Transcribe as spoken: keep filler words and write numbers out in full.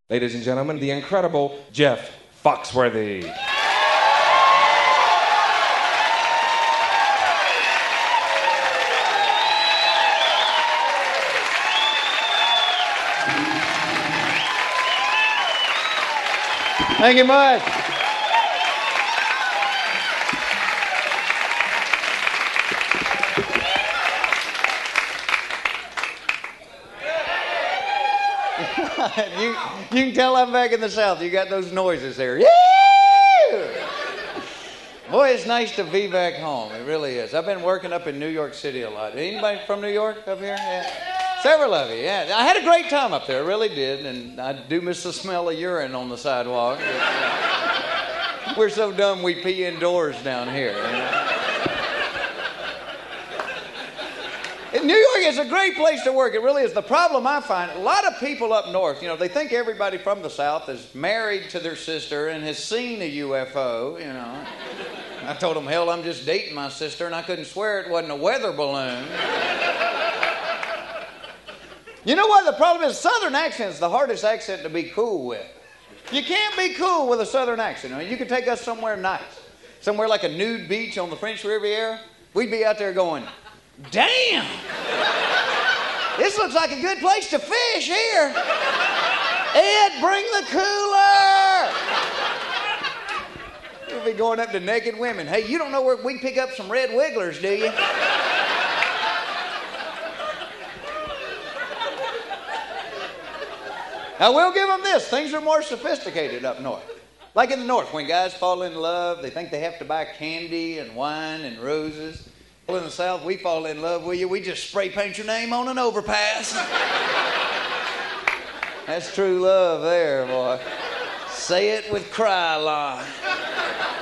Ladies and gentlemen, the incredible Jeff Foxworthy. Thank you much. you, you can tell I'm back in the South. You got those noises there. Yeah! Boy, it's nice to be back home. It really is. I've been working up in New York City a lot. Anybody from New York up here? Yeah. Several of you, yeah. I had a great time up there, I really did, and I do miss the smell of urine on the sidewalk. We're so dumb we pee indoors down here. You know? New York is a great place to work. It really is. The problem I find, a lot of people up north, you know, they think everybody from the South is married to their sister and has seen a U F O, you know. I told them, hell, I'm just dating my sister, and I couldn't swear it wasn't a weather balloon. You know what the problem is? Southern accent is the hardest accent to be cool with. You can't be cool with a Southern accent. I mean, you could take us somewhere nice, somewhere like a nude beach on the French Riviera. We'd be out there going, damn! This looks like a good place to fish here. Ed, bring the cooler! We'll be going up to naked women. Hey, you don't know where we can pick up some red wigglers, do you? I will give them this. Things are more sophisticated up north. Like in the north, when guys fall in love, they think they have to buy candy and wine and roses. In the South, we fall in love with you. We just spray paint your name on an overpass. That's true love there, boy. Say it with Krylon.